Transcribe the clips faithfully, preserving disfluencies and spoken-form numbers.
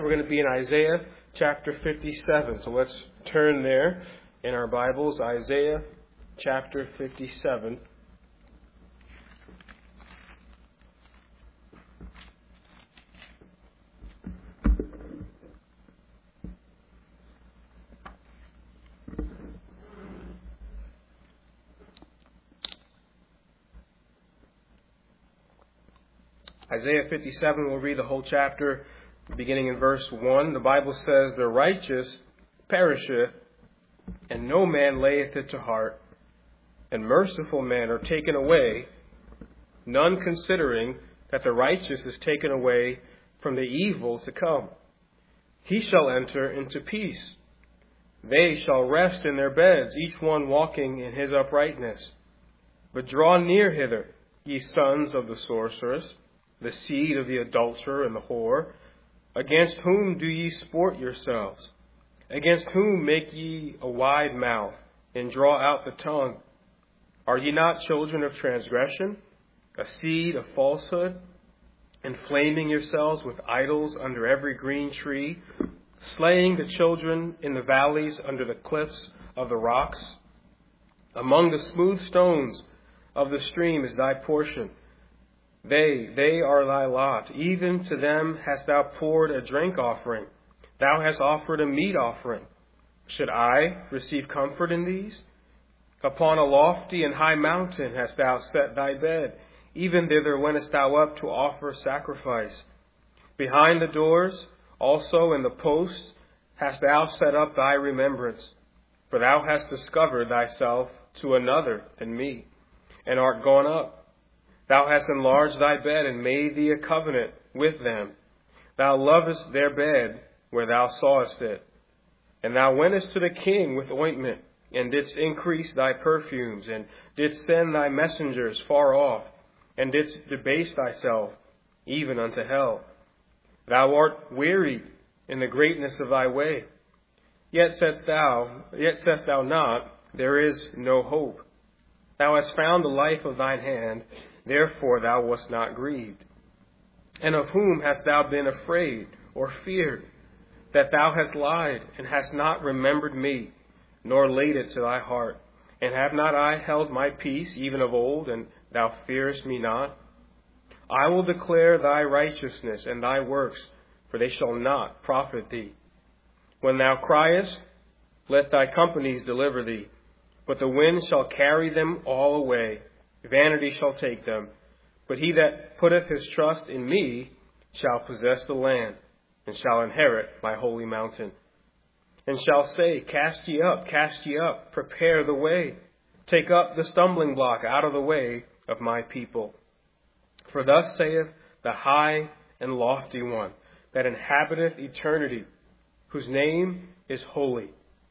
We're going to be in Isaiah chapter fifty-seven. So let's turn there in our Bibles, Isaiah chapter fifty-seven. Isaiah fifty-seven, we'll read the whole chapter beginning in verse one. The Bible says, "The righteous perisheth, and no man layeth it to heart, and merciful men are taken away, none considering that the righteous is taken away from the evil to come. He shall enter into peace. They shall rest in their beds, each one walking in his uprightness. But draw near hither, ye sons of the sorceress, the seed of the adulterer and the whore. Against whom do ye sport yourselves? Against whom make ye a wide mouth, and draw out the tongue? Are ye not children of transgression, a seed of falsehood, inflaming yourselves with idols under every green tree, slaying the children in the valleys under the cliffs of the rocks? Among the smooth stones of the stream is thy portion. They, they are thy lot. Even to them hast thou poured a drink offering. Thou hast offered a meat offering. Should I receive comfort in these? Upon a lofty and high mountain hast thou set thy bed. Even thither wentest thou up to offer sacrifice. Behind the doors, also in the posts, hast thou set up thy remembrance. For thou hast discovered thyself to another than me, and art gone up. Thou hast enlarged thy bed and made thee a covenant with them. Thou lovest their bed where thou sawest it. And thou wentest to the king with ointment, and didst increase thy perfumes, and didst send thy messengers far off, and didst debase thyself even unto hell. Thou art wearied in the greatness of thy way. Yet saidst thou, yet saidst thou not, there is no hope. Thou hast found the life of thine hand, therefore thou wast not grieved. And of whom hast thou been afraid or feared, that thou hast lied, and hast not remembered me, nor laid it to thy heart? And have not I held my peace even of old, and thou fearest me not? I will declare thy righteousness and thy works, for they shall not profit thee. When thou criest, let thy companies deliver thee. But the wind shall carry them all away. Vanity shall take them. But he that putteth his trust in me shall possess the land, and shall inherit my holy mountain. And shall say, Cast ye up, cast ye up, prepare the way. Take up the stumbling block out of the way of my people. For thus saith the high and lofty one, that inhabiteth eternity, whose name is holy.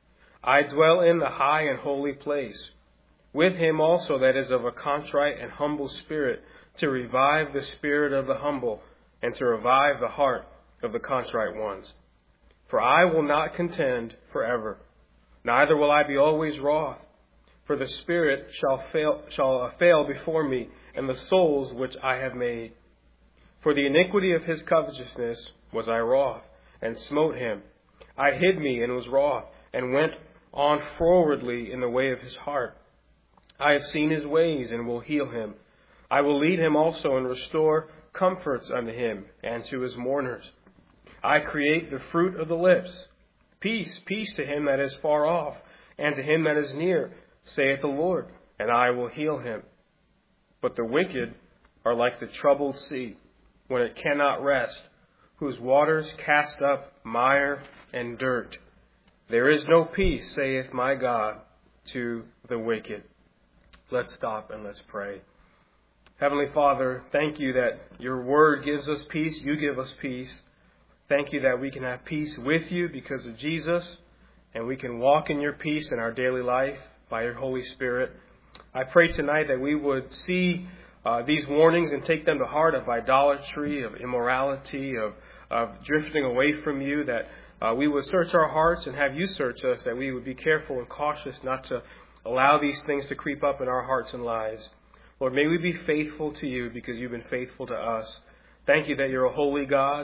I dwell in the high and holy place, with him also that is of a contrite and humble spirit, to revive the spirit of the humble, and to revive the heart of the contrite ones. For I will not contend forever, neither will I be always wroth. For the spirit shall fail, shall fail before me, and the souls which I have made. For the iniquity of his covetousness was I wroth, and smote him. I hid me and was wroth, and went on forwardly in the way of his heart. I have seen his ways and will heal him. I will lead him also and restore comforts unto him and to his mourners. I create the fruit of the lips. Peace, peace to him that is far off, and to him that is near, saith the Lord, and I will heal him. But the wicked are like the troubled sea, when it cannot rest, whose waters cast up mire and dirt. There is no peace, saith my God, to the wicked." Let's stop and let's pray. Heavenly Father, thank you that your word gives us peace. You give us peace. Thank you that we can have peace with you because of Jesus, and we can walk in your peace in our daily life by your Holy Spirit. I pray tonight that we would see uh, these warnings and take them to heart of idolatry, of immorality, of, of drifting away from you, that Uh, we would search our hearts and have you search us, that we would be careful and cautious not to allow these things to creep up in our hearts and lives. Lord, may we be faithful to you because you've been faithful to us. Thank you that you're a holy God.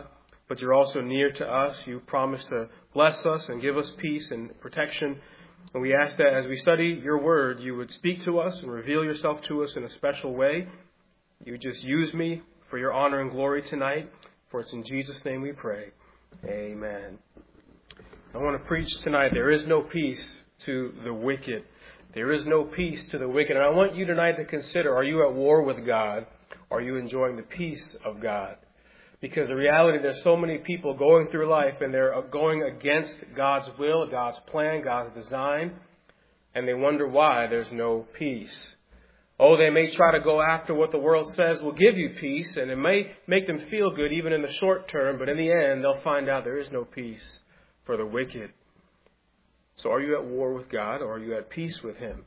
but you're also near to us. You promise to bless us and give us peace and protection. And we ask that as we study your word, you would speak to us and reveal yourself to us in a special way. You just use me for your honor and glory tonight. For it's in Jesus' name we pray. Amen. I want to preach tonight, there is no peace to the wicked. There is no peace to the wicked. And I want you tonight to consider, are you at war with God? Or are you enjoying the peace of God? Because the reality, there's so many people going through life and they're going against God's will, God's plan, God's design. And they wonder why there's no peace. Oh, they may try to go after what the world says will give you peace. And it may make them feel good even in the short term. But in the end, they'll find out there is no peace for the wicked. So are you at war with God or are you at peace with Him?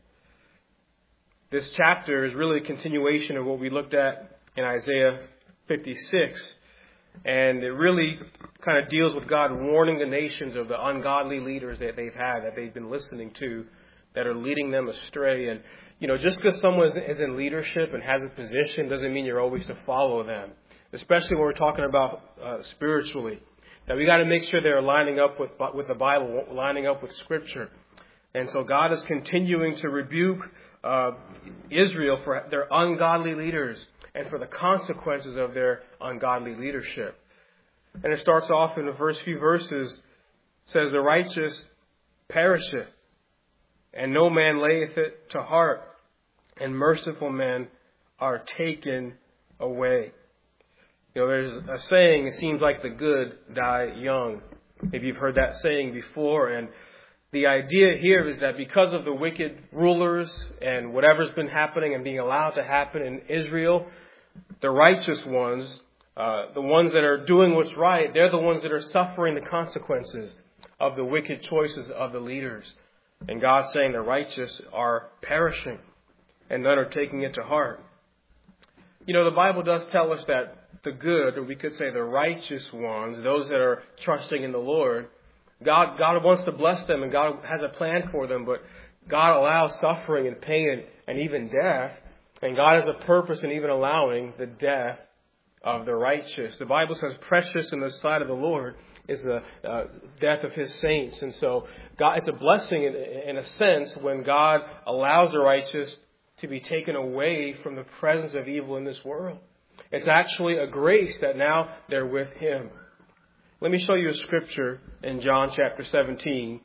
This chapter is really a continuation of what we looked at in Isaiah fifty-six. And it really kind of deals with God warning the nations of the ungodly leaders that they've had, that they've been listening to, that are leading them astray. And, you know, just because someone is in leadership and has a position doesn't mean you're always to follow them, especially when we're talking about uh, spiritually. That we got to make sure they're lining up with, with the Bible, lining up with Scripture. And so God is continuing to rebuke uh, Israel for their ungodly leaders and for the consequences of their ungodly leadership. And it starts off in the first few verses, says, the righteous perisheth, and no man layeth it to heart, and merciful men are taken away. You know, there's a saying, it seems like the good die young. Maybe you've heard that saying before. And the idea here is that because of the wicked rulers and whatever's been happening and being allowed to happen in Israel, the righteous ones, uh, the ones that are doing what's right, they're the ones that are suffering the consequences of the wicked choices of the leaders. And God's saying the righteous are perishing and none are taking it to heart. You know, the Bible does tell us that the good, or we could say the righteous ones, those that are trusting in the Lord, God, God wants to bless them and God has a plan for them, but God allows suffering and pain and, and even death. And God has a purpose in even allowing the death of the righteous. The Bible says precious in the sight of the Lord is the uh, death of His saints. And so God, it's a blessing in, in a sense when God allows the righteous to be taken away from the presence of evil in this world. It's actually a grace that now they're with Him. Let me show you a scripture in John chapter seventeen.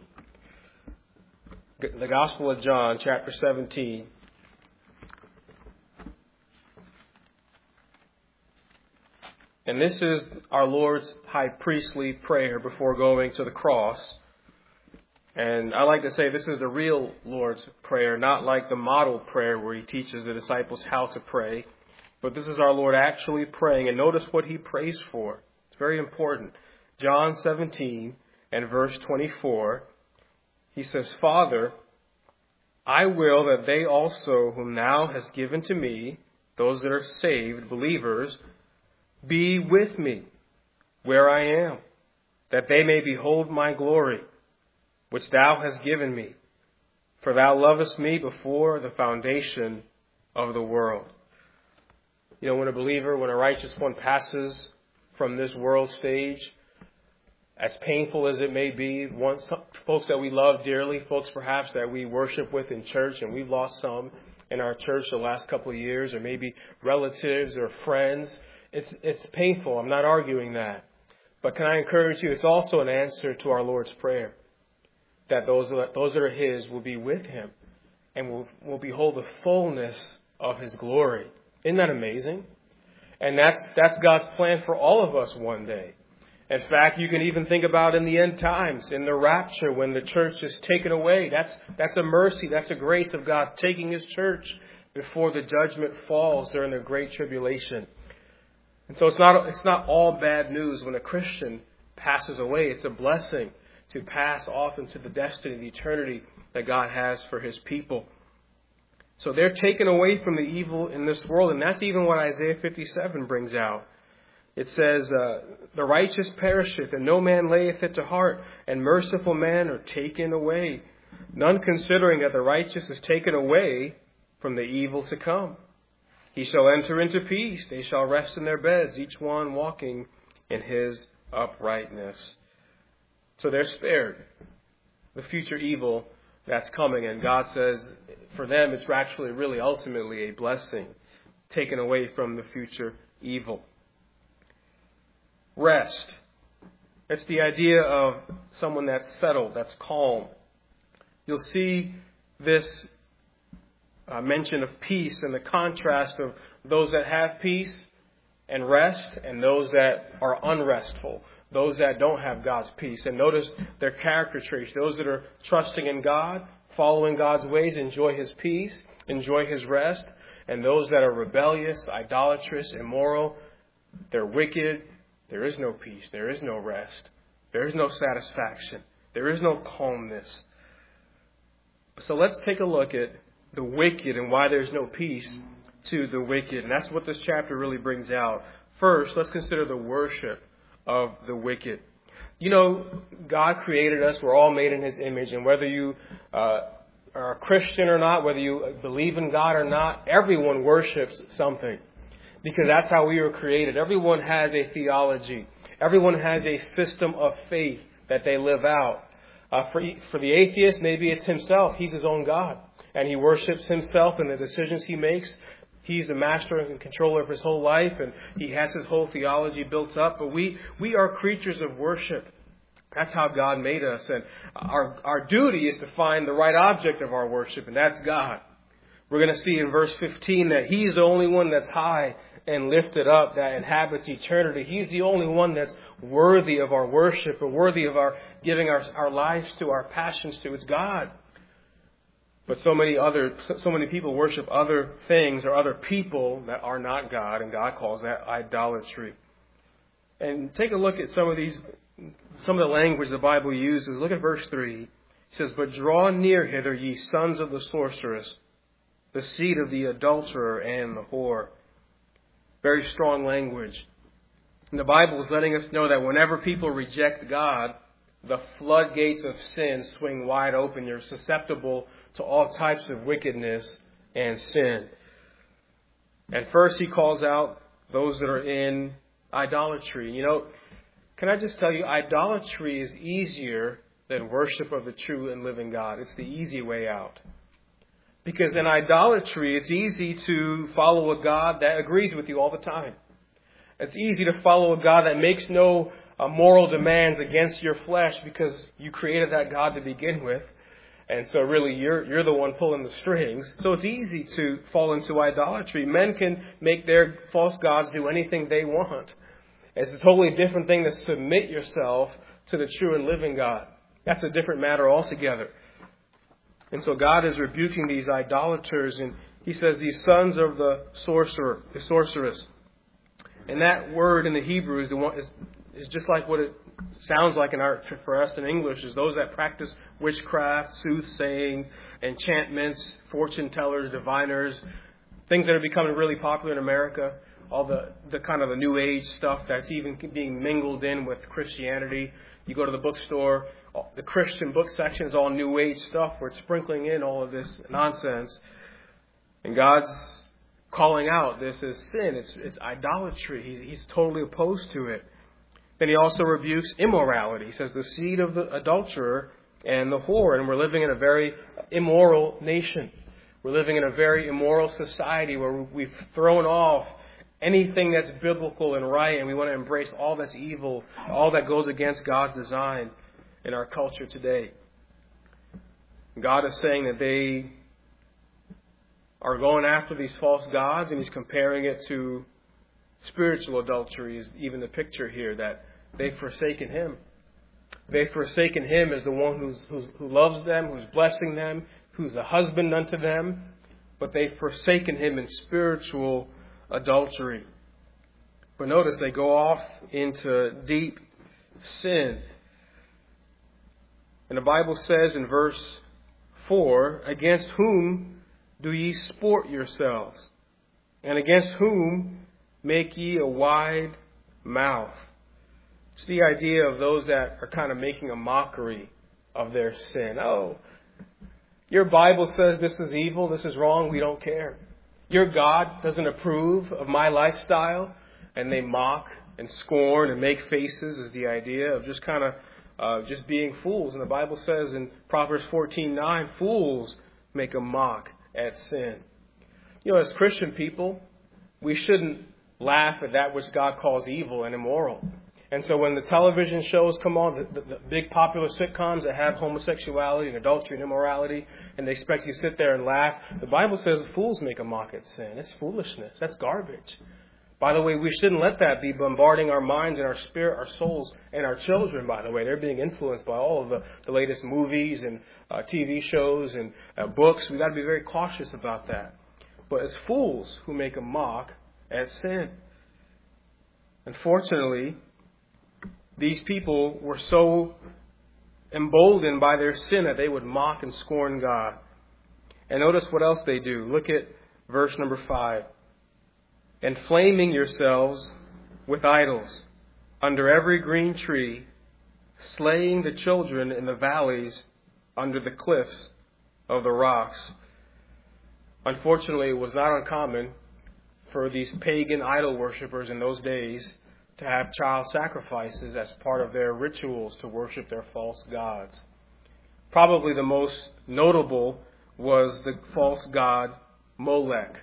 The Gospel of John chapter seventeen. And this is our Lord's high priestly prayer before going to the cross. And I like to say this is the real Lord's prayer, not like the model prayer where He teaches the disciples how to pray. But this is our Lord actually praying. And notice what He prays for. It's very important. John seventeen and verse twenty-four. He says, Father, I will that they also whom Thou hast given to me, those that are saved, believers, be with me where I am, that they may behold my glory, which Thou hast given me. For Thou lovest me before the foundation of the world. You know, when a believer, when a righteous one passes from this world stage, as painful as it may be, one, some folks that we love dearly, folks perhaps that we worship with in church, and we've lost some in our church the last couple of years, or maybe relatives or friends, it's it's painful. I'm not arguing that. But can I encourage you, it's also an answer to our Lord's prayer, that those, those that are His will be with Him and will, will behold the fullness of His glory. Isn't that amazing? And that's that's God's plan for all of us one day. In fact, you can even think about in the end times, in the rapture, when the church is taken away. That's that's a mercy, that's a grace of God taking His church before the judgment falls during the great tribulation. And so it's not it's not all bad news when a Christian passes away. It's a blessing to pass off into the destiny, the eternity that God has for His people. So they're taken away from the evil in this world, and that's even what Isaiah fifty-seven brings out. It says, uh, the righteous perisheth, and no man layeth it to heart, and merciful men are taken away, none considering that the righteous is taken away from the evil to come. He shall enter into peace, they shall rest in their beds, each one walking in his uprightness. So they're spared the future evil that's coming. And God says for them it's actually really ultimately a blessing, taken away from the future evil. Rest. It's the idea of someone that's settled, that's calm. You'll see this uh, mention of peace and the contrast of those that have peace and rest and those that are unrestful, those that don't have God's peace. And notice their character traits. Those that are trusting in God, following God's ways, enjoy His peace, enjoy His rest. And those that are rebellious, idolatrous, immoral, they're wicked. There is no peace. There is no rest. There is no satisfaction. There is no calmness. So let's take a look at the wicked and why there's no peace to the wicked. And that's what this chapter really brings out. First, let's consider the worship of the wicked. You know, God created us. We're all made in His image. And whether you uh, are a Christian or not, whether you believe in God or not, everyone worships something. Because that's how we were created. Everyone has a theology. Everyone has a system of faith that they live out. Uh, for, for the atheist, maybe it's himself. He's his own God. And he worships himself and the decisions he makes. He's the master and controller of his whole life. And he has his whole theology built up. But we, we are creatures of worship. That's how God made us. And our, our duty is to find the right object of our worship. And that's God. We're going to see in verse fifteen that He's the only one that's high and lifted up, that inhabits eternity. He's the only one that's worthy of our worship or worthy of our giving our, our lives to, our passions to. It's God. But so many other, so many people worship other things or other people that are not God, and God calls that idolatry. And take a look at some of these, some of the language the Bible uses. Look at verse three. It says, "But draw near hither, ye sons of the sorceress, the seed of the adulterer and the whore." Very strong language. And the Bible is letting us know that whenever people reject God, the floodgates of sin swing wide open. You're susceptible to all types of wickedness and sin. And first He calls out those that are in idolatry. You know, can I just tell you, idolatry is easier than worship of the true and living God. It's the easy way out. Because in idolatry, it's easy to follow a God that agrees with you all the time. It's easy to follow a God that makes no uh, moral demands against your flesh because you created that God to begin with. And so really you're you're the one pulling the strings. So it's easy to fall into idolatry. Men can make their false gods do anything they want. It's a totally different thing to submit yourself to the true and living God. That's a different matter altogether. And so God is rebuking these idolaters, and He says these sons of the sorcerer, the sorceress. And that word in the Hebrew is the one is, is just like what it sounds like in our for us in English, is those that practice witchcraft, soothsaying, enchantments, fortune tellers, diviners, things that are becoming really popular in America. All the, the kind of the New Age stuff that's even being mingled in with Christianity. You go to the bookstore, the Christian book section is all New Age stuff. We're sprinkling in all of this nonsense. And God's calling out this as sin. It's, it's idolatry. He's, he's totally opposed to it. Then He also rebukes immorality. He says the seed of the adulterer and the whore. And we're living in a very immoral nation. We're living in a very immoral society where we've thrown off anything that's biblical and right, and we want to embrace all that's evil, all that goes against God's design in our culture today. God is saying that they are going after these false gods, and He's comparing it to spiritual adultery, is even the picture here, that they've forsaken Him. They've forsaken Him as the one who's, who's, who loves them, who's blessing them, who's a husband unto them, but they've forsaken Him in spiritual adultery. But notice they go off into deep sin. And the Bible says in verse four, "Against whom do ye sport yourselves? And against whom make ye a wide mouth?" It's the idea of those that are kind of making a mockery of their sin. Oh, your Bible says this is evil, this is wrong, we don't care. Your God doesn't approve of my lifestyle, and they mock and scorn and make faces is the idea of just kind of uh, just being fools. And the Bible says in Proverbs fourteen nine, fools make a mock at sin. You know, as Christian people, we shouldn't laugh at that which God calls evil and immoral. And so when the television shows come on, the, the, the big popular sitcoms that have homosexuality and adultery and immorality, and they expect you to sit there and laugh, the Bible says fools make a mock at sin. It's foolishness. That's garbage. By the way, we shouldn't let that be bombarding our minds and our spirit, our souls, and our children, by the way. They're being influenced by all of the, the latest movies and uh, T V shows and uh, books. We've got to be very cautious about that. But it's fools who make a mock at sin. Unfortunately, these people were so emboldened by their sin that they would mock and scorn God. And notice what else they do. Look at verse number five. Inflaming yourselves with idols under every green tree, slaying the children in the valleys under the cliffs of the rocks. Unfortunately, it was not uncommon for these pagan idol worshippers in those days to have child sacrifices as part of their rituals to worship their false gods. Probably the most notable was the false god Molech.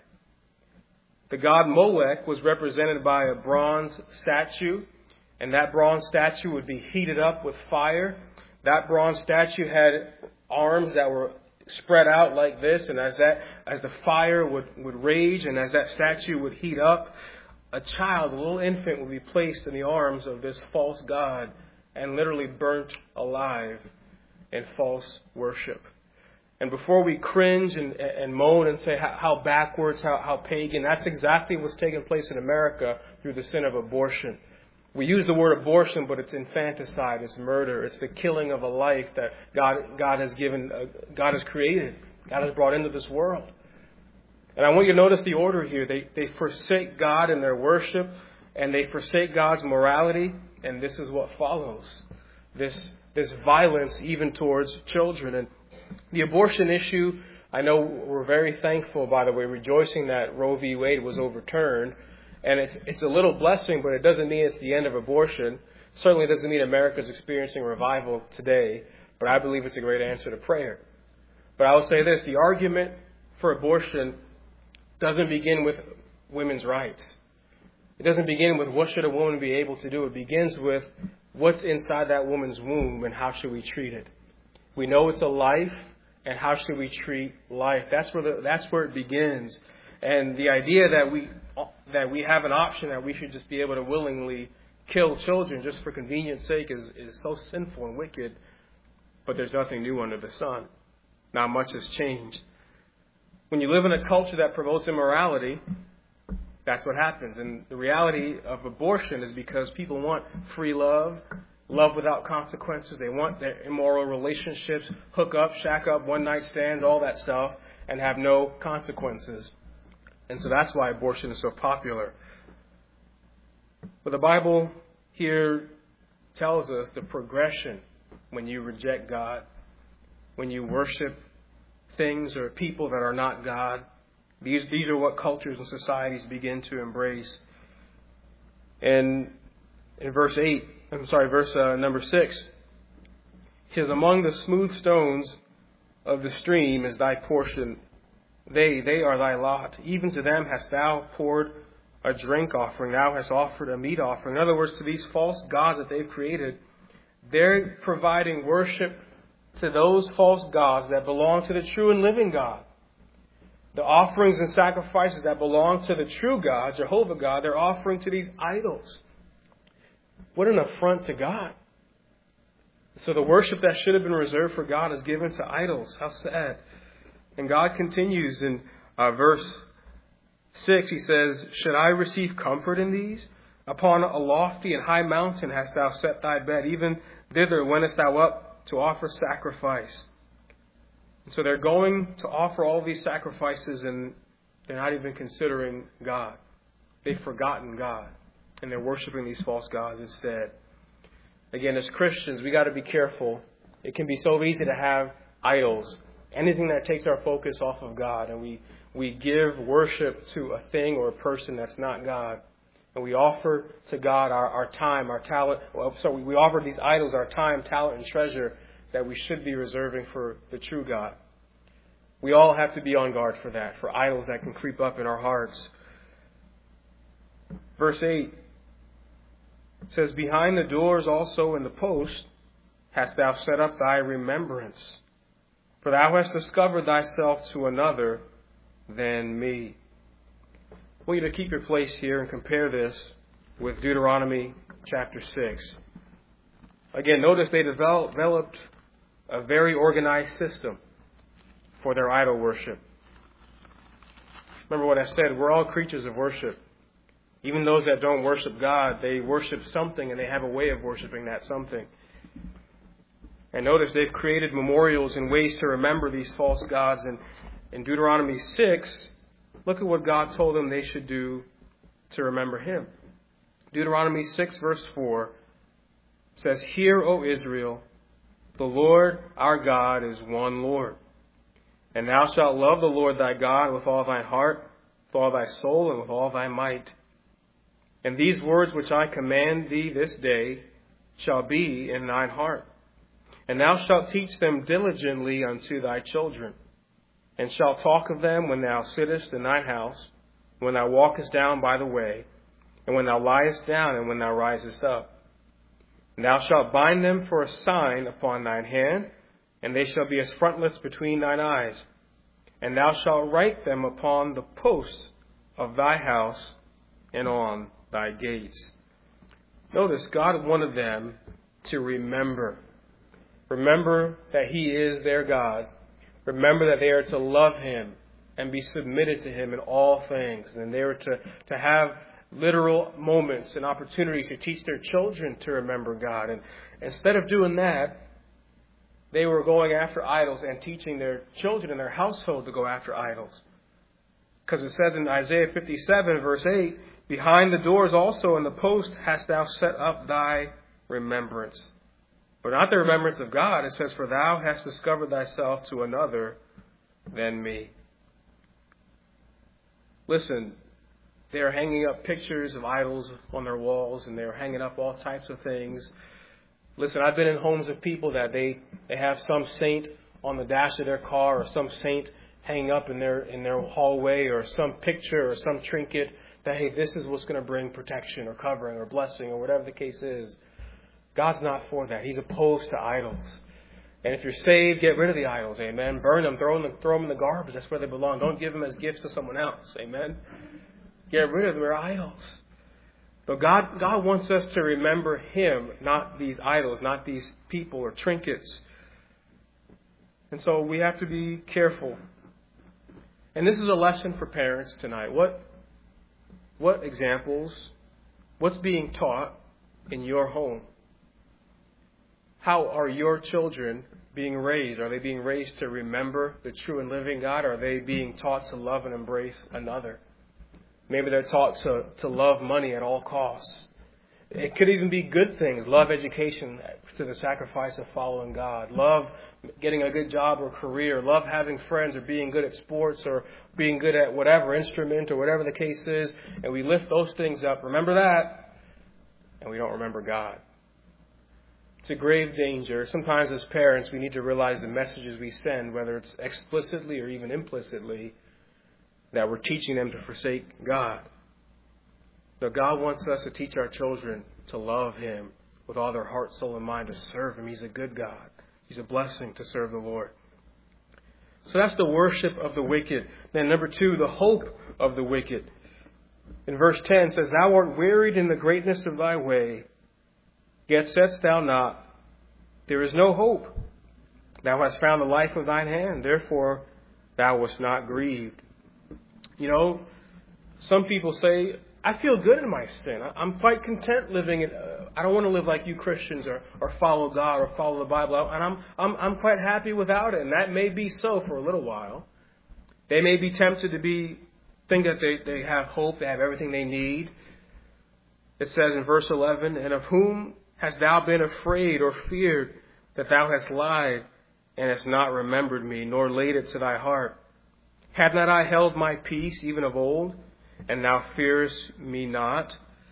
The god Molech was represented by a bronze statue, and that bronze statue would be heated up with fire. That bronze statue had arms that were spread out like this, and as that as the fire would, would rage and as that statue would heat up, a child, a little infant, would be placed in the arms of this false god and literally burnt alive in false worship. And before we cringe and, and moan and say how, how backwards, how, how pagan, that's exactly what's taking place in America through the sin of abortion. We use the word abortion, but it's infanticide, it's murder, it's the killing of a life that God God has given, uh, God has created, God has brought into this world. And I want you to notice the order here. They they forsake God in their worship, and they forsake God's morality, and this is what follows. This this violence even towards children. And the abortion issue, I know we're very thankful, by the way, rejoicing that Roe v. Wade was overturned. And it's it's a little blessing, but it doesn't mean it's the end of abortion. Certainly doesn't mean America's experiencing revival today, but I believe it's a great answer to prayer. But I will say this, the argument for abortion doesn't begin with women's rights. It doesn't begin with what should a woman be able to do. It begins with what's inside that woman's womb and how should we treat it. We know it's a life, and how should we treat life? That's where the, that's where it begins. And the idea that we that we have an option that we should just be able to willingly kill children just for convenience sake is, is so sinful and wicked. But there's nothing new under the sun. Not much has changed. When you live in a culture that promotes immorality, that's what happens. And the reality of abortion is because people want free love, love without consequences. They want their immoral relationships, hook up, shack up, one night stands, all that stuff, and have no consequences. And so that's why abortion is so popular. But the Bible here tells us the progression when you reject God, when you worship things or people that are not God. These these are what cultures and societies begin to embrace. And in verse eight, I'm sorry, verse uh, number six, it says, among the smooth stones of the stream is thy portion. They, they are thy lot. Even to them hast thou poured a drink offering. Thou hast offered a meat offering. In other words, to these false gods that they've created, they're providing worship to those false gods that belong to the true and living God. The offerings and sacrifices that belong to the true God, Jehovah God, they're offering to these idols. What an affront to God. So the worship that should have been reserved for God is given to idols. How sad. And God continues in uh, verse six. He says, should I receive comfort in these? Upon a lofty and high mountain hast thou set thy bed. Even thither wentest thou up to offer sacrifice. And so they're going to offer all these sacrifices, and they're not even considering God. They've forgotten God, and they're worshiping these false gods instead. Again, as Christians, we got to be careful. It can be so easy to have idols. Anything that takes our focus off of God, and we, we give worship to a thing or a person that's not God. And we offer to God our, our time, our talent. Well, so we offer these idols our time, talent, and treasure that we should be reserving for the true God. We all have to be on guard for that, for idols that can creep up in our hearts. Verse eight says, behind the doors also in the post hast thou set up thy remembrance, for thou hast discovered thyself to another than me. I want you to keep your place here and compare this with Deuteronomy chapter six. Again, notice they developed a very organized system for their idol worship. Remember what I said, we're all creatures of worship. Even those that don't worship God, they worship something and they have a way of worshiping that something. And notice they've created memorials and ways to remember these false gods. And in Deuteronomy six, look at what God told them they should do to remember Him. Deuteronomy six verse four says, hear, O Israel, the Lord our God is one Lord. And thou shalt love the Lord thy God with all thy heart, with all thy soul, and with all thy might. And these words which I command thee this day shall be in thine heart. And thou shalt teach them diligently unto thy children, and shalt talk of them when thou sittest in thine house, when thou walkest down by the way, and when thou liest down, and when thou risest up. And thou shalt bind them for a sign upon thine hand, and they shall be as frontlets between thine eyes. And thou shalt write them upon the posts of thy house and on thy gates. Notice God wanted them to remember. Remember that He is their God. Remember that they are to love Him and be submitted to Him in all things. And they were to, to have literal moments and opportunities to teach their children to remember God. And instead of doing that, they were going after idols and teaching their children in their household to go after idols. Because it says in Isaiah fifty-seven, verse eight, behind the doors also in the post hast thou set up thy remembrance. But not the remembrance of God. It says, for thou hast discovered thyself to another than me. Listen, they are hanging up pictures of idols on their walls, and they're hanging up all types of things. Listen, I've been in homes of people that they, they have some saint on the dash of their car, or some saint hanging up in their in their hallway, or some picture or some trinket that, hey, this is what's going to bring protection or covering or blessing or whatever the case is. God's not for that. He's opposed to idols. And if you're saved, get rid of the idols. Amen. Burn them. Throw them, throw them in the garbage. That's where they belong. Don't give them as gifts to someone else. Amen. Get rid of their idols. But God, God wants us to remember Him, not these idols, not these people or trinkets. And so we have to be careful. And this is a lesson for parents tonight. What, what examples, what's being taught in your home? How are your children being raised? Are they being raised to remember the true and living God? Or are they being taught to love and embrace another? Maybe they're taught to, to love money at all costs. It could even be good things. Love education to the sacrifice of following God. Love getting a good job or career. Love having friends or being good at sports or being good at whatever instrument or whatever the case is. And we lift those things up. Remember that. And we don't remember God. It's a grave danger. Sometimes as parents, we need to realize the messages we send, whether it's explicitly or even implicitly, that we're teaching them to forsake God. No, God wants us to teach our children to love Him with all their heart, soul, and mind, to serve Him. He's a good God. He's a blessing to serve the Lord. So that's the worship of the wicked. Then number two, the hope of the wicked. In verse ten it says, thou art wearied in the greatness of thy way, yet saidst thou not, there is no hope. Thou hast found the life of thine hand, therefore thou wast not grieved. You know, some people say, I feel good in my sin. I'm quite content living it. Uh, I don't want to live like you Christians or, or follow God or follow the Bible. And I'm, I'm, I'm quite happy without it. And that may be so for a little while. They may be tempted to be, think that they, they have hope, they have everything they need. It says in verse eleven, and of whom hast thou been afraid or feared that thou hast lied and hast not remembered me, nor laid it to thy heart? Have not I held my peace even of old, and thou fearest me not?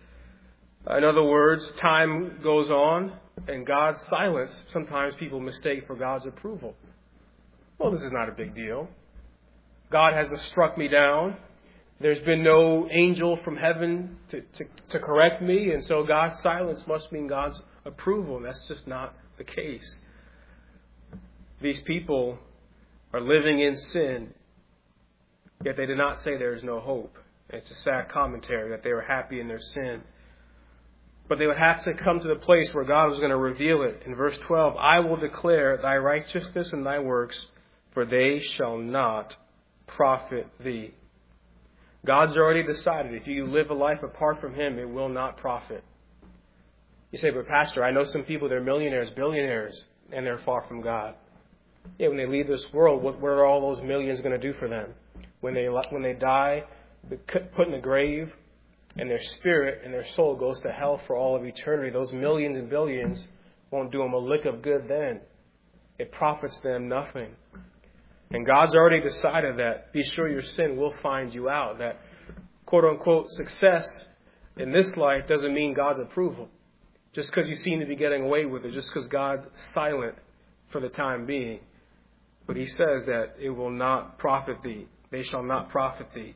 In other words, time goes on and God's silence, sometimes people mistake for God's approval. Well, this is not a big deal. God hasn't struck me down. There's been no angel from heaven to, to, to correct me, and so God's silence must mean God's approval, and that's just not the case. These people are living in sin, yet they did not say there is no hope. It's a sad commentary that they were happy in their sin. But they would have to come to the place where God was going to reveal it. In verse twelve, I will declare thy righteousness and thy works, for they shall not profit thee. God's already decided if you live a life apart from Him, it will not profit. You say, but Pastor, I know some people, they're millionaires, billionaires, and they're far from God. Yeah, when they leave this world, what, what are all those millions going to do for them? When they when they die, they're put in the grave, and their spirit and their soul goes to hell for all of eternity. Those millions and billions won't do them a lick of good then. It profits them nothing. And God's already decided that. Be sure your sin will find you out. That quote-unquote success in this life doesn't mean God's approval. Just because you seem to be getting away with it, just because God's silent for the time being. But He says that it will not profit thee. They shall not profit thee.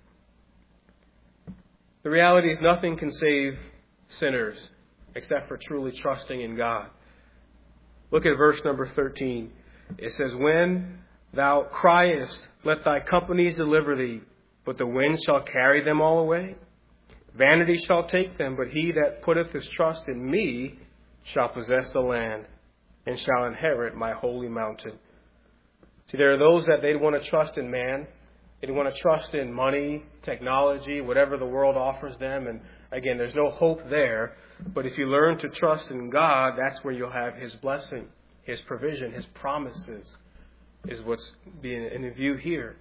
The reality is nothing can save sinners except for truly trusting in God. Look at verse number thirteen. It says, when thou criest, let thy companies deliver thee, but the wind shall carry them all away. Vanity shall take them, but he that putteth his trust in me shall possess the land and shall inherit my holy mountain. See, there are those that they want to trust in man. They want to trust in money, technology, whatever the world offers them. And again, there's no hope there. But if you learn to trust in God, that's where you'll have His blessing, His provision, His promises is what's being in view here.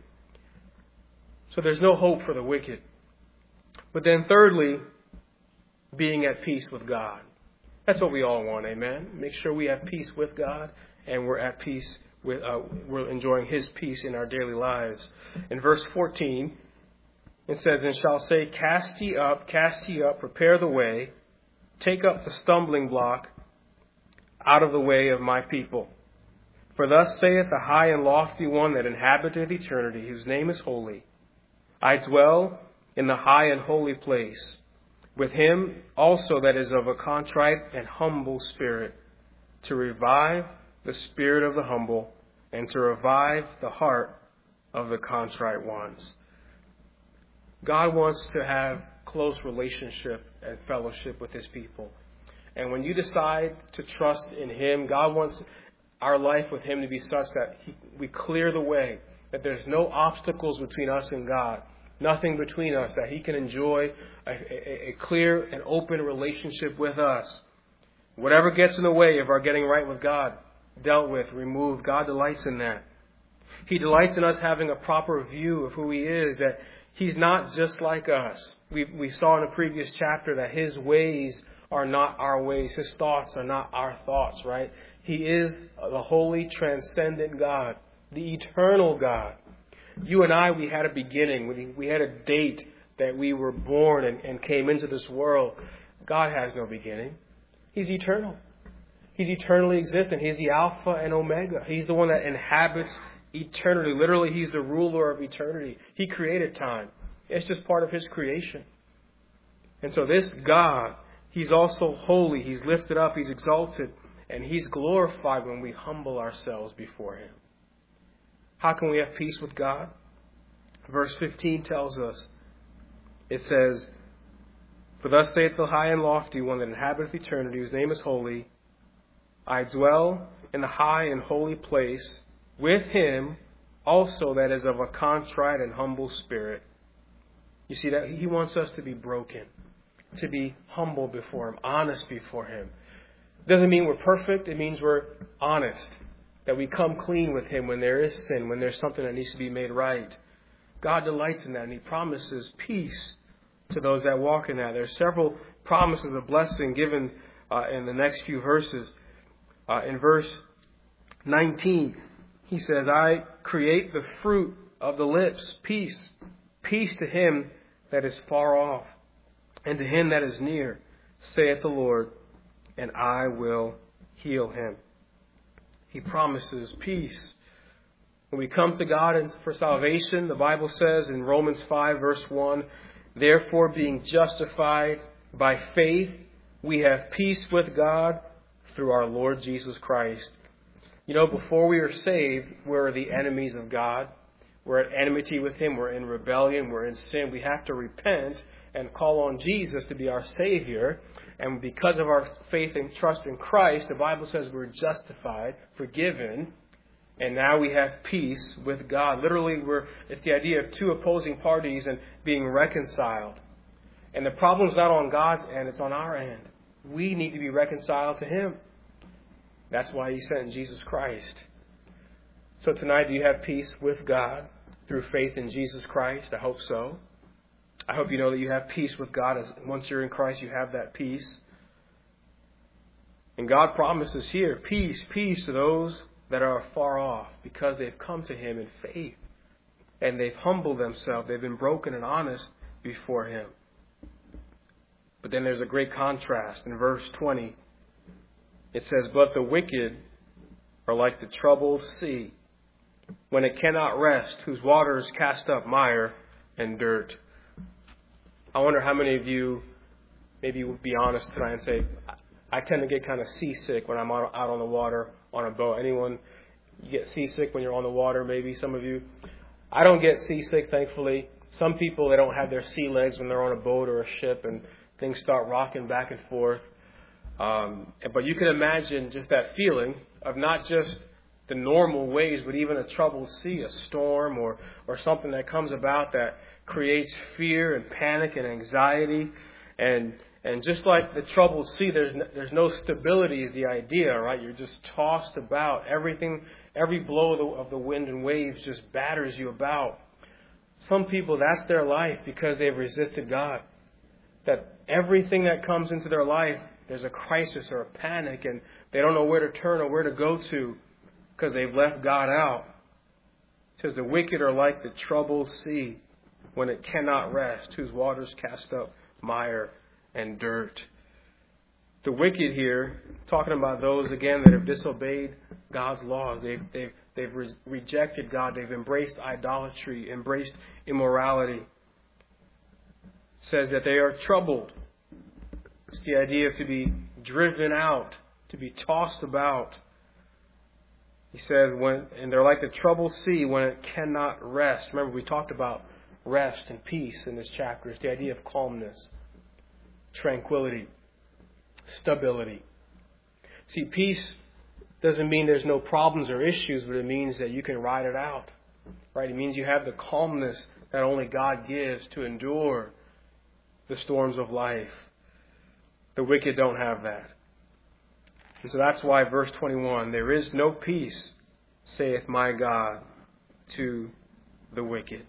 So there's no hope for the wicked. But then thirdly, being at peace with God. That's what we all want, amen? Make sure we have peace with God and we're at peace with, uh, we're enjoying His peace in our daily lives. In verse fourteen, it says, and shall say, cast ye up, cast ye up, prepare the way, take up the stumbling block out of the way of my people. For thus saith the high and lofty one that inhabiteth eternity, whose name is holy. I dwell in the high and holy place, with him also that is of a contrite and humble spirit, to revive the spirit of the humble, and to revive the heart of the contrite ones. God wants to have close relationship and fellowship with His people. And when you decide to trust in Him, God wants our life with Him to be such that he, we clear the way, that there's no obstacles between us and God, nothing between us, that He can enjoy a, a, a clear and open relationship with us. Whatever gets in the way of our getting right with God, dealt with, removed, God delights in that. He delights in us having a proper view of who He is, that He's not just like us. We, we saw in a previous chapter that His ways are not our ways. His thoughts are not our thoughts, right? He is the holy, transcendent God, the eternal God. You and I, we had a beginning. We, we had a date that we were born and, and came into this world. God has no beginning. He's eternal. He's eternally existent. He's the Alpha and Omega. He's the one that inhabits eternity. Literally, He's the ruler of eternity. He created time. It's just part of His creation. And so this God, He's also holy. He's lifted up. He's exalted. And He's glorified when we humble ourselves before Him. How can we have peace with God? Verse fifteen tells us, it says, for thus saith the high and lofty one that inhabiteth eternity, whose name is holy. I dwell in the high and holy place with him also that is of a contrite and humble spirit. You see that He wants us to be broken, to be humble before Him, honest before Him. Doesn't mean we're perfect. It means we're honest, that we come clean with Him when there is sin, when there's something that needs to be made right. God delights in that, and He promises peace to those that walk in that. There are several promises of blessing given uh, in the next few verses. Uh, in verse nineteen, He says, I create the fruit of the lips, peace. Peace to him that is far off, and to him that is near, saith the Lord, and I will heal him. He promises peace. When we come to God for salvation, the Bible says in Romans five, verse one, therefore being justified by faith, we have peace with God through our Lord Jesus Christ. You know, before we are saved, we're the enemies of God. We're at enmity with Him. We're in rebellion. We're in sin. We have to repent and call on Jesus to be our Savior. And because of our faith and trust in Christ, the Bible says we're justified, forgiven, and now we have peace with God. Literally, we're it's the idea of two opposing parties and being reconciled. And the problem's not on God's end, it's on our end. We need to be reconciled to Him. That's why He sent Jesus Christ. So tonight, do you have peace with God through faith in Jesus Christ? I hope so. I hope you know that you have peace with God. As once you're in Christ, you have that peace. And God promises here peace, peace to those that are far off because they've come to Him in faith and they've humbled themselves. They've been broken and honest before Him. But then there's a great contrast in verse twenty. It says, but the wicked are like the troubled sea, when it cannot rest, whose waters cast up mire and dirt. I wonder how many of you maybe would be honest tonight and say, I tend to get kind of seasick when I'm out on the water on a boat. Anyone, you get seasick when you're on the water, maybe some of you? I don't get seasick, thankfully. Some people, they don't have their sea legs when they're on a boat or a ship and things start rocking back and forth. Um, but you can imagine just that feeling of not just the normal waves, but even a troubled sea, a storm or, or something that comes about that creates fear and panic and anxiety. And and just like the troubled sea, there's no, there's no stability is the idea, right? You're just tossed about. Everything, every blow of the, of the wind and waves just batters you about. Some people, that's their life because they've resisted God. That everything that comes into their life, there's a crisis or a panic, and they don't know where to turn or where to go to because they've left God out. It says the wicked are like the troubled sea when it cannot rest, whose waters cast up mire and dirt. The wicked here, talking about those again that have disobeyed God's laws. They've they've they've re- rejected God. They've embraced idolatry, embraced immorality. It says that they are troubled. It's the idea of to be driven out, to be tossed about. He says when and they're like the troubled sea when it cannot rest. Remember, we talked about rest and peace in this chapter. It's the idea of calmness, tranquility, stability. See, peace doesn't mean there's no problems or issues, but it means that you can ride it out. Right? It means you have the calmness that only God gives to endure the storms of life. The wicked don't have that. And so that's why verse twenty-one, there is no peace, saith my God, to the wicked.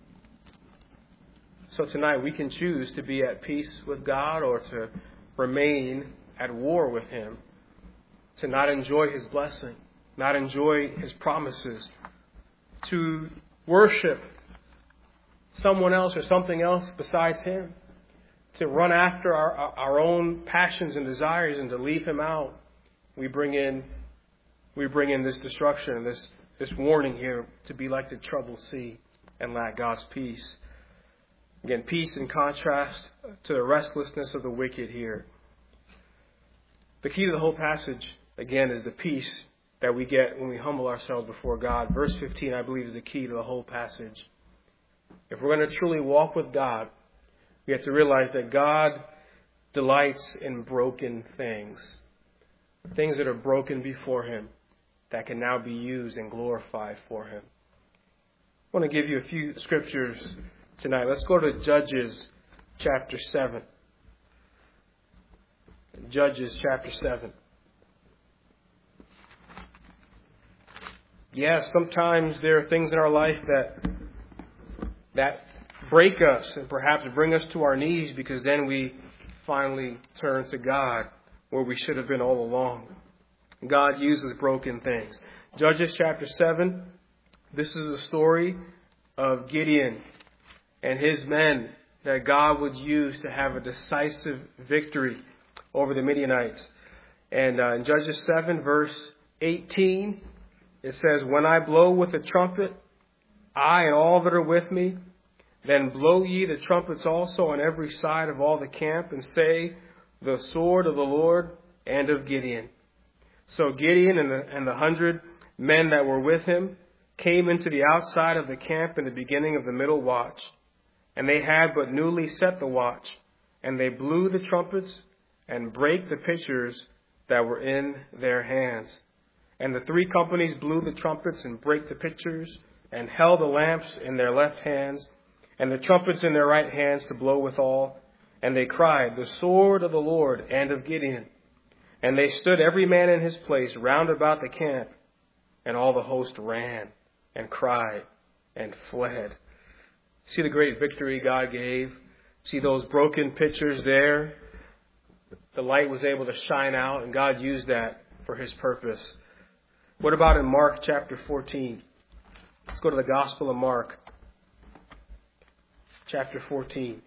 So tonight we can choose to be at peace with God or to remain at war with Him, to not enjoy His blessing, not enjoy His promises, to worship someone else or something else besides Him, to run after our, our own passions and desires and to leave Him out. We bring in we bring in this destruction, this this warning here to be like the troubled sea and lack God's peace. Again, peace in contrast to the restlessness of the wicked here. The key to the whole passage, again, is the peace that we get when we humble ourselves before God. Verse fifteen, I believe, is the key to the whole passage. If we're going to truly walk with God, we have to realize that God delights in broken things. Things that are broken before Him that can now be used and glorified for Him. I want to give you a few scriptures tonight. Let's go to Judges chapter seven. Judges chapter seven. Yes, sometimes there are things in our life that that break us and perhaps bring us to our knees because then we finally turn to God where we should have been all along. God uses broken things. Judges chapter seven. This is a story of Gideon and his men that God would use to have a decisive victory over the Midianites. And uh, in Judges seven, verse eighteen, it says, "When I blow with the trumpet, I and all that are with me, then blow ye the trumpets also on every side of all the camp, and say, the sword of the Lord and of Gideon." So Gideon and the, and the hundred men that were with him came into the outside of the camp in the beginning of the middle watch. And they had but newly set the watch, and they blew the trumpets and brake the pitchers that were in their hands. And the three companies blew the trumpets and brake the pitchers, and held the lamps in their left hands, and the trumpets in their right hands to blow withal. And they cried, "The sword of the Lord and of Gideon." And they stood every man in his place round about the camp, and all the host ran and cried and fled. See the great victory God gave? See those broken pitchers there? The light was able to shine out, and God used that for his purpose. What about in Mark chapter fourteen? Let's go to the Gospel of Mark, chapter fourteen.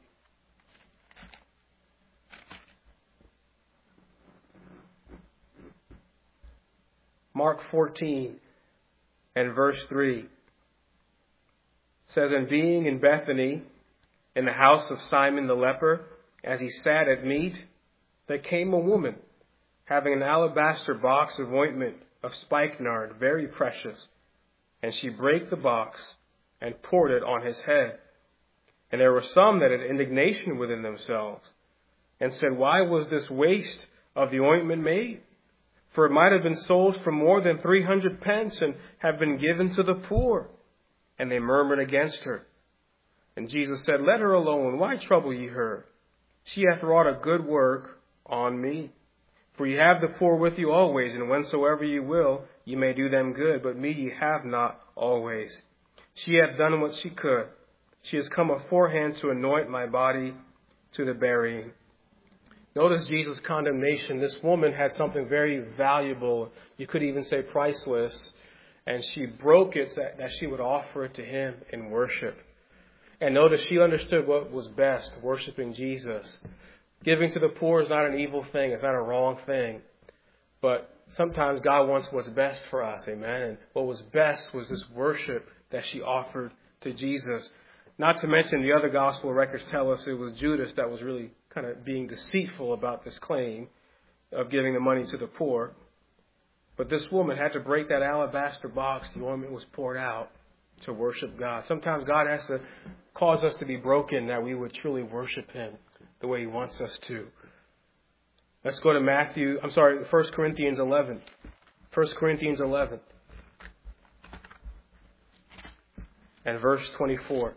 Mark fourteen and verse three says, "And being in Bethany, in the house of Simon the leper, as he sat at meat, there came a woman, having an alabaster box of ointment of spikenard, very precious. And she brake the box and poured it on his head. And there were some that had indignation within themselves, and said, Why was this waste of the ointment made? For it might have been sold for more than three hundred pence, and have been given to the poor. And they murmured against her. And Jesus said, Let her alone. Why trouble ye her? She hath wrought a good work on me. For ye have the poor with you always, and whensoever ye will, ye may do them good. But me ye have not always. She hath done what she could. She has come aforehand to anoint my body to the burying." Notice Jesus' condemnation. This woman had something very valuable. You could even say priceless. And she broke it so that she would offer it to him in worship. And notice she understood what was best, worshiping Jesus. Giving to the poor is not an evil thing. It's not a wrong thing. But sometimes God wants what's best for us. Amen. And what was best was this worship that she offered to Jesus. Not to mention the other gospel records tell us it was Judas that was really kind of being deceitful about this claim of giving the money to the poor. But this woman had to break that alabaster box. The ointment was poured out to worship God. Sometimes God has to cause us to be broken that we would truly worship him the way he wants us to. Let's go to Matthew, I'm sorry, First Corinthians eleven. First Corinthians eleven. And verse twenty-four.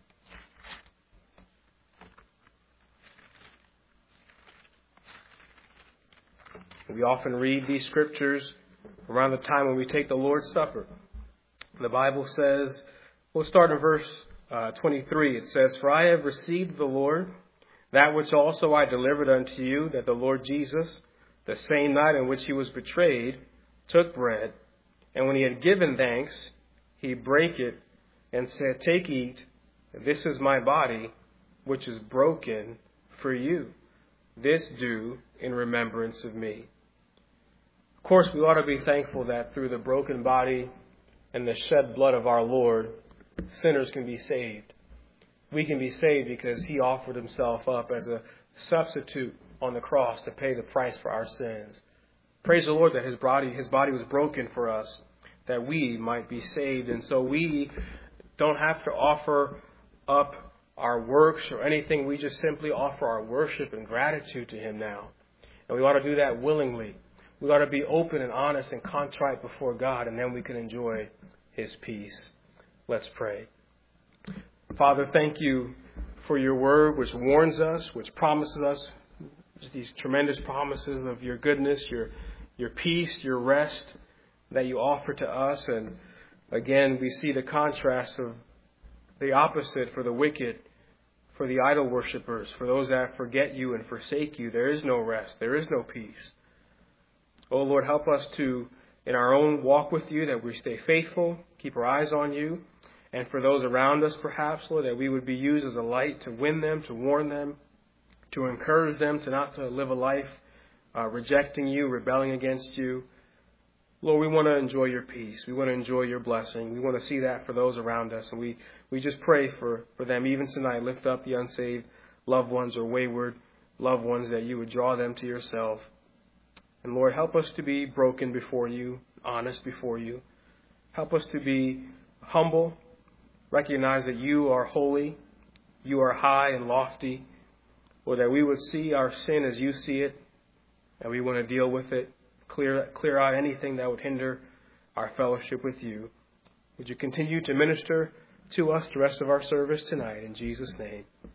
We often read these scriptures around the time when we take the Lord's Supper. The Bible says, we'll start in verse uh, twenty-three. It says, "For I have received the Lord that which also I delivered unto you, that the Lord Jesus, the same night in which he was betrayed, took bread. And when he had given thanks, he brake it and said, Take, eat, this is my body, which is broken for you. This do in remembrance of me." Of course, we ought to be thankful that through the broken body and the shed blood of our Lord, sinners can be saved. We can be saved because he offered himself up as a substitute on the cross to pay the price for our sins. Praise the Lord that his body, his body was broken for us, that we might be saved. And so we don't have to offer up our works or anything. We just simply offer our worship and gratitude to him now. And we ought to do that willingly. We ought to be open and honest and contrite before God, and then we can enjoy his peace. Let's pray. Father, thank you for your word, which warns us, which promises us these tremendous promises of your goodness, your your peace, your rest that you offer to us. And again, we see the contrast of the opposite for the wicked, for the idol worshipers, for those that forget you and forsake you. There is no rest. There is no peace. Oh, Lord, help us to, in our own walk with you, that we stay faithful, keep our eyes on you. And for those around us, perhaps, Lord, that we would be used as a light to win them, to warn them, to encourage them to not to live a life uh, rejecting you, rebelling against you. Lord, we want to enjoy your peace. We want to enjoy your blessing. We want to see that for those around us. And we, we just pray for, for them even tonight. Lift up the unsaved loved ones or wayward loved ones, that you would draw them to yourself. And Lord, help us to be broken before you, honest before you. Help us to be humble, recognize that you are holy, you are high and lofty, or that we would see our sin as you see it, and we want to deal with it, clear, clear out anything that would hinder our fellowship with you. Would you continue to minister to us the rest of our service tonight, in Jesus' name.